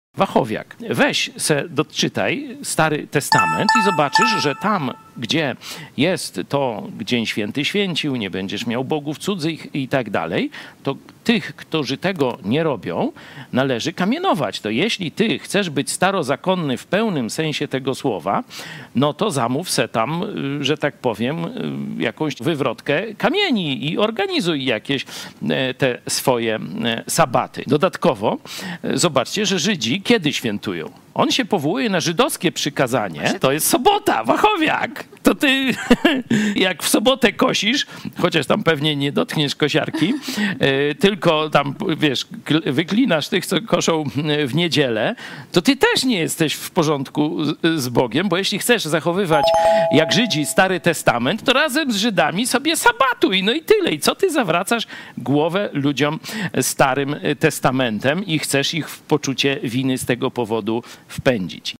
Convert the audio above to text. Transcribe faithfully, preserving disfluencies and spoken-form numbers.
Wachowiak. Weź se doczytaj Stary Testament i zobaczysz, że tam, gdzie jest to Dzień Święty święcił, nie będziesz miał bogów cudzych i tak dalej, to tych, którzy tego nie robią, należy kamienować. To jeśli ty chcesz być starozakonny w pełnym sensie tego słowa, no to zamów se tam, że tak powiem, jakąś wywrotkę kamieni i organizuj jakieś te swoje sabaty. Dodatkowo zobaczcie, że Żydzi kiedy świętują? On się powołuje na żydowskie przykazanie, to jest sobota, wachowiak. To ty jak w sobotę kosisz, chociaż tam pewnie nie dotkniesz kosiarki, tylko tam, wiesz, wyklinasz tych, co koszą w niedzielę, to ty też nie jesteś w porządku z Bogiem, bo jeśli chcesz zachowywać jak Żydzi Stary Testament, to razem z Żydami sobie sabatuj, no i tyle. I co ty zawracasz głowę ludziom Starym Testamentem i chcesz ich w poczucie winy z tego powodu wpędzić?